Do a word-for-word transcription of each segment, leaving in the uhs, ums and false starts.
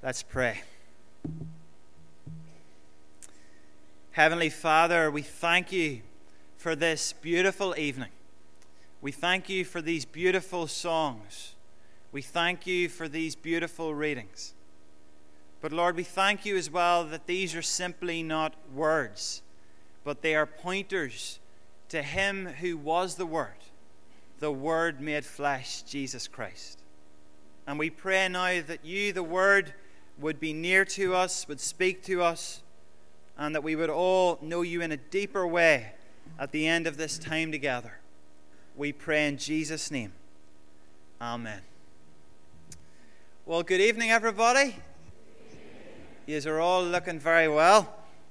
Let's pray. Heavenly Father, we thank you for this beautiful evening. We thank you for these beautiful songs. We thank you for these beautiful readings. But Lord, we thank you as well that these are simply not words, but they are pointers to Him who was the Word, the Word made flesh, Jesus Christ. And we pray now that you, the Word, would be near to us, would speak to us, and that we would all know you in a deeper way at the end of this time together. We pray in Jesus' name. Amen. Well, good evening, everybody. You are all looking very well.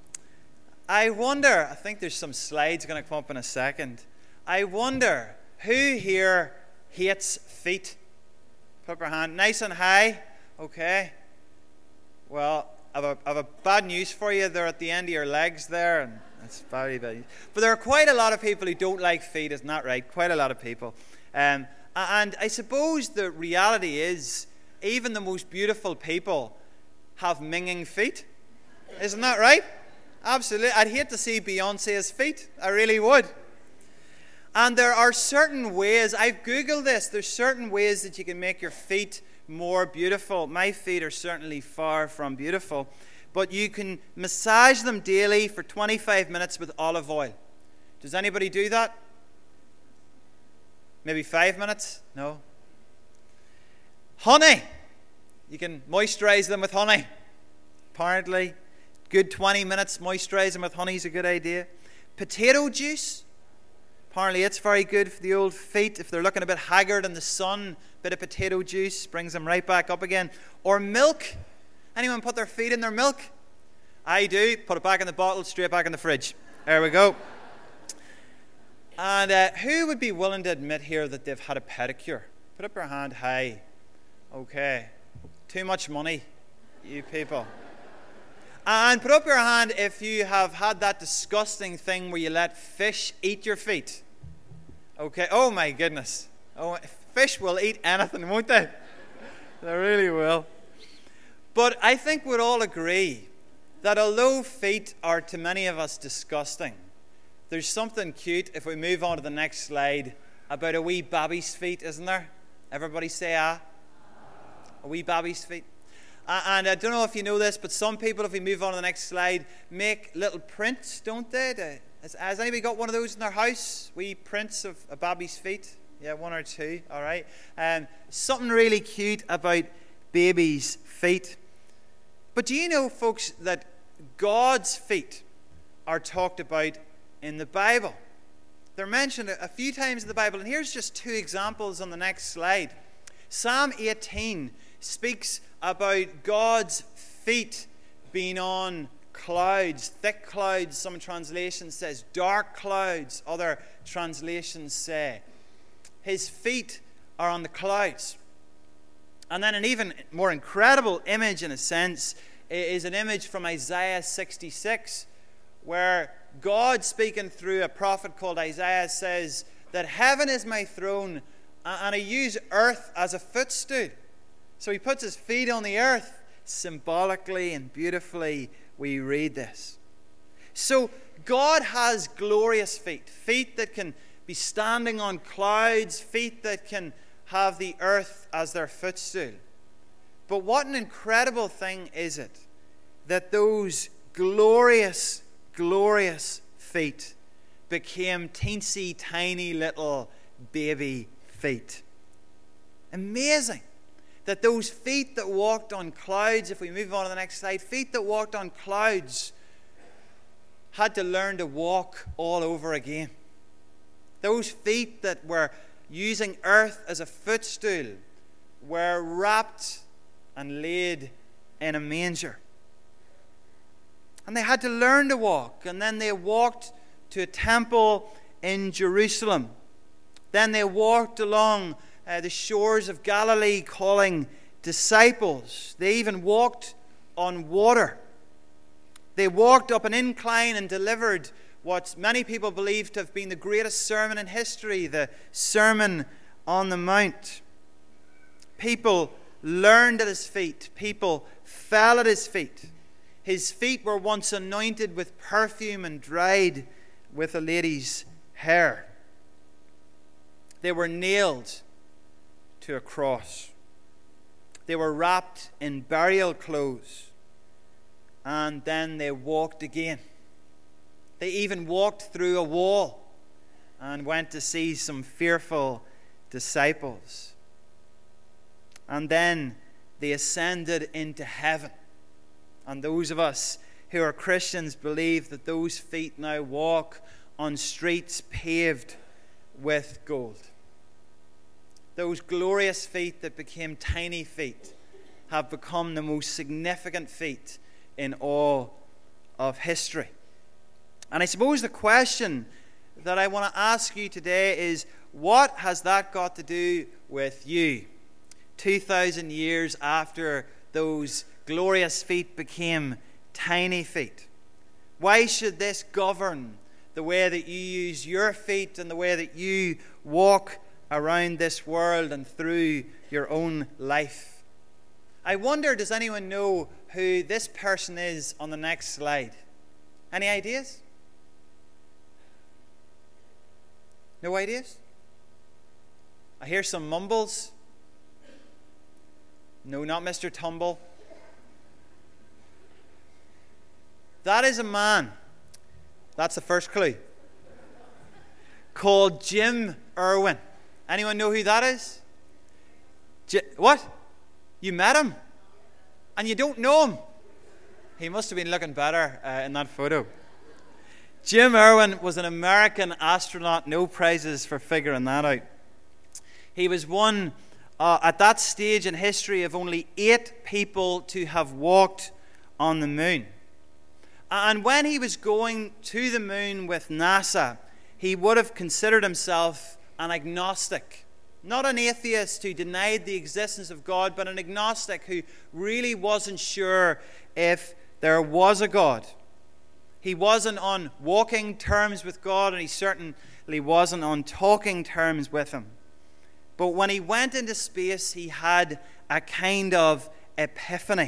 I wonder, I think there's some slides going to come up in a second. I wonder who here hates feet? Put up your hand nice and high. Okay. Well, I have, a, I have a bad news for you. They're at the end of your legs there, and that's very bad. But there are quite a lot of people who don't like feet, isn't that right? Quite a lot of people. Um, and I suppose the reality is, even the most beautiful people have minging feet. Isn't that right? Absolutely. I'd hate to see Beyonce's feet. I really would. And there are certain ways, I've Googled this, there's certain ways that you can make your feet more beautiful. My feet are certainly far from beautiful. But you can massage them daily for twenty-five minutes with olive oil. Does anybody do that? Maybe five minutes? No. Honey. You can moisturize them with honey. Apparently, good twenty minutes moisturize them with honey is a good idea. Potato juice. Apparently, it's very good for the old feet. If they're looking a bit haggard in the sun, a bit of potato juice brings them right back up again. Or milk. Anyone put their feet in their milk? I do. Put it back in the bottle, straight back in the fridge. There we go. And uh, who would be willing to admit here that they've had a pedicure? Put up your hand high. Okay. Too much money, you people. And put up your hand if you have had that disgusting thing where you let fish eat your feet. Okay. Oh my goodness. Oh, fish will eat anything, won't they? They really will. But I think we'd all agree that although feet are to many of us disgusting, there's something cute, if we move on to the next slide, about a wee baby's feet, isn't there? Everybody say ah. A wee baby's feet. Uh, and I don't know if you know this, but some people, if we move on to the next slide, make little prints, don't they? To, has, has anybody got one of those in their house? Wee prints of a baby's feet? Yeah, one or two, all right. Um, something really cute about babies' feet. But do you know, folks, that God's feet are talked about in the Bible? They're mentioned a few times in the Bible, and here's just two examples on the next slide. Psalm eighteen speaks about God's feet being on clouds, thick clouds. Some translations says dark clouds. Other translations say his feet are on the clouds. And then an even more incredible image, in a sense, is an image from Isaiah sixty-six, where God, speaking through a prophet called Isaiah, says that heaven is my throne, and I use earth as a footstool. So he puts his feet on the earth. Symbolically and beautifully we read this. So God has glorious feet. Feet that can be standing on clouds. Feet that can have the earth as their footstool. But what an incredible thing is it that those glorious, glorious feet became teensy tiny little baby feet. Amazing that those feet that walked on clouds, if we move on to the next slide, feet that walked on clouds had to learn to walk all over again. Those feet that were using earth as a footstool were wrapped and laid in a manger. And they had to learn to walk, and then they walked to a temple in Jerusalem. Then they walked along Uh, the shores of Galilee calling disciples. They even walked on water. They walked up an incline and delivered what many people believe to have been the greatest sermon in history, the Sermon on the Mount. People learned at his feet. People fell at his feet. His feet were once anointed with perfume and dried with a lady's hair. They were nailed to a cross. They were wrapped in burial clothes. And then they walked again. They even walked through a wall and went to see some fearful disciples. And then they ascended into heaven. And those of us who are Christians believe that those feet now walk on streets paved with gold. Those glorious feet that became tiny feet have become the most significant feet in all of history. And I suppose the question that I want to ask you today is, what has that got to do with you? two thousand years after those glorious feet became tiny feet. Why should this govern the way that you use your feet and the way that you walk around this world and through your own life? I wonder, does anyone know who this person is on the next slide? Any ideas? No ideas? I hear some mumbles. No, not Mister Tumble. That is a man. That's the first clue. Called Jim Irwin. Anyone know who that is? J- what? You met him? And you don't know him? He must have been looking better uh, in that photo. Jim Irwin was an American astronaut. No prizes for figuring that out. He was one, uh, at that stage in history, of only eight people to have walked on the moon. And when he was going to the moon with NASA, he would have considered himself an agnostic. Not an atheist who denied the existence of God, but an agnostic who really wasn't sure if there was a God. He wasn't on walking terms with God, and he certainly wasn't on talking terms with him. But when he went into space, he had a kind of epiphany.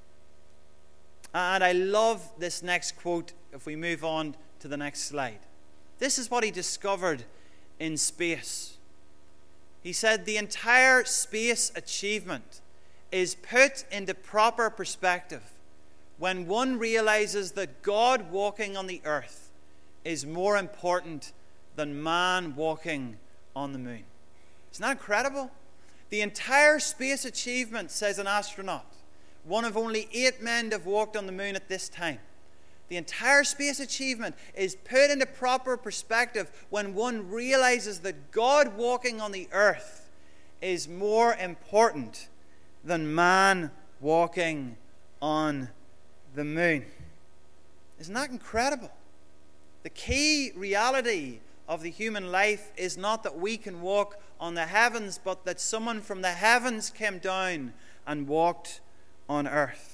And I love this next quote if we move on to the next slide. This is what he discovered in space. He said, the entire space achievement is put into proper perspective when one realizes that God walking on the earth is more important than man walking on the moon. Isn't that incredible? The entire space achievement, says an astronaut, one of only eight men to have walked on the moon at this time. The entire space achievement is put into proper perspective when one realizes that God walking on the earth is more important than man walking on the moon. Isn't that incredible? The key reality of the human life is not that we can walk on the heavens, but that someone from the heavens came down and walked on earth.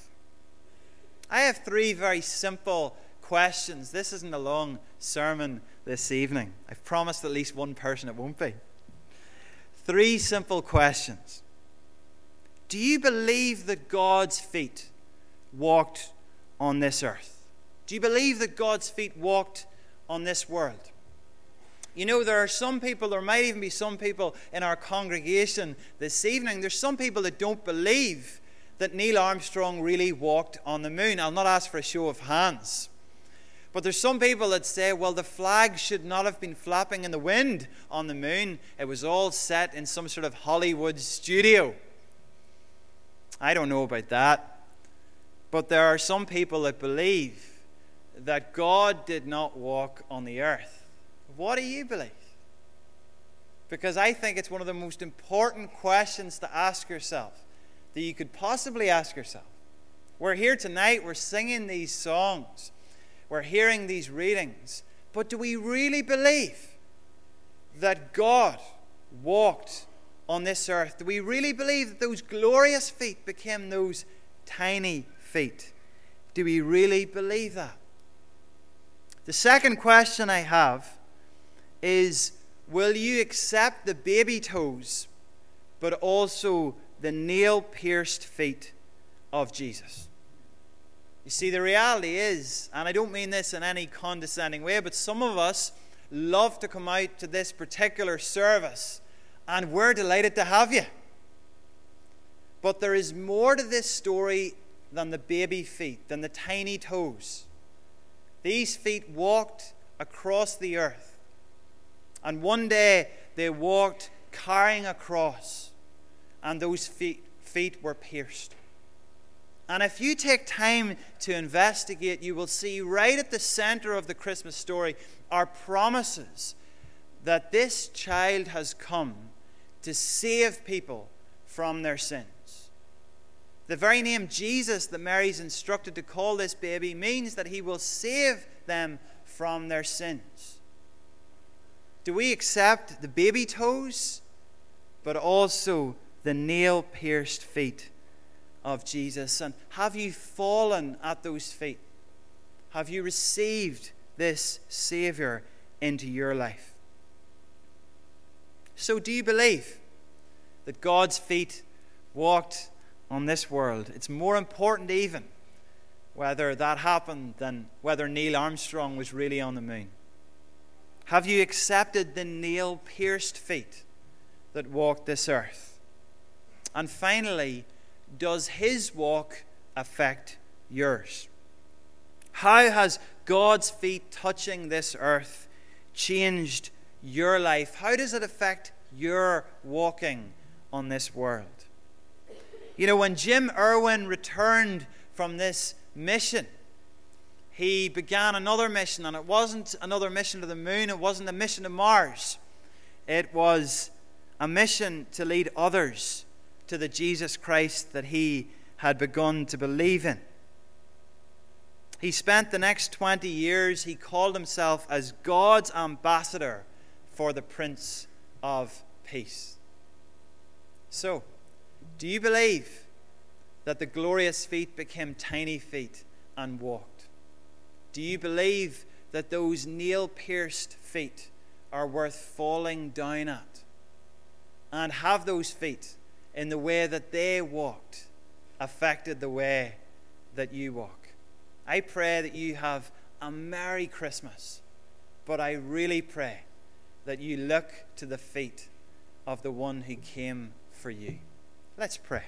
I have three very simple questions. This isn't a long sermon this evening. I've promised at least one person it won't be. Three simple questions. Do you believe that God's feet walked on this earth? Do you believe that God's feet walked on this world? You know, there are some people, there might even be some people in our congregation this evening, there's some people that don't believe that Neil Armstrong really walked on the moon. I'll not ask for a show of hands. But there's some people that say, well, the flag should not have been flapping in the wind on the moon. It was all set in some sort of Hollywood studio. I don't know about that. But there are some people that believe that God did not walk on the earth. What do you believe? Because I think it's one of the most important questions to ask yourself that you could possibly ask yourself. We're here tonight, we're singing these songs, we're hearing these readings, but do we really believe that God walked on this earth? Do we really believe that those glorious feet became those tiny feet? Do we really believe that? The second question I have is, will you accept the baby toes, but also the nail-pierced feet of Jesus. You see, the reality is, and I don't mean this in any condescending way, but some of us love to come out to this particular service, and we're delighted to have you. But there is more to this story than the baby feet, than the tiny toes. These feet walked across the earth, and one day they walked carrying a cross, and those feet, feet were pierced. And if you take time to investigate, you will see right at the center of the Christmas story are promises that this child has come to save people from their sins. The very name Jesus that Mary's instructed to call this baby means that he will save them from their sins. Do we accept the baby toes, but also the nail-pierced feet of Jesus? And have you fallen at those feet? Have you received this Savior into your life? So do you believe that God's feet walked on this world? It's more important even whether that happened than whether Neil Armstrong was really on the moon. Have you accepted the nail-pierced feet that walked this earth? And finally, does his walk affect yours? How has God's feet touching this earth changed your life? How does it affect your walking on this world? You know, when Jim Irwin returned from this mission, he began another mission, and it wasn't another mission to the moon, it wasn't a mission to Mars. It was a mission to lead others to the Jesus Christ that he had begun to believe in. He spent the next twenty years, he called himself as God's ambassador for the Prince of Peace. So, do you believe that the glorious feet became tiny feet and walked? Do you believe that those nail-pierced feet are worth falling down at? And have those feet, in the way that they walked, affected the way that you walk? I pray that you have a Merry Christmas, but I really pray that you look to the feet of the one who came for you. Let's pray.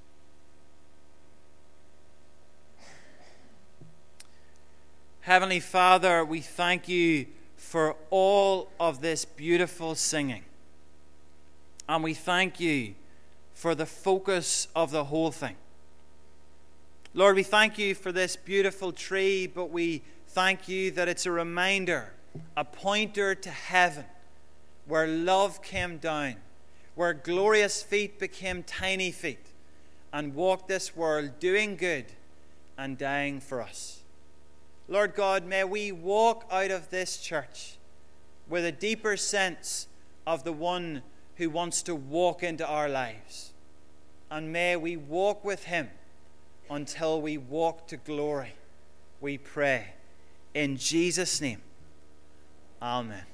Heavenly Father, we thank you for all of this beautiful singing. And we thank you for the focus of the whole thing. Lord, we thank you for this beautiful tree, but we thank you that it's a reminder, a pointer to heaven, where love came down, where glorious feet became tiny feet, and walked this world doing good and dying for us. Lord God, may we walk out of this church with a deeper sense of the one who wants to walk into our lives. And may we walk with him until we walk to glory, we pray. In Jesus' name, amen.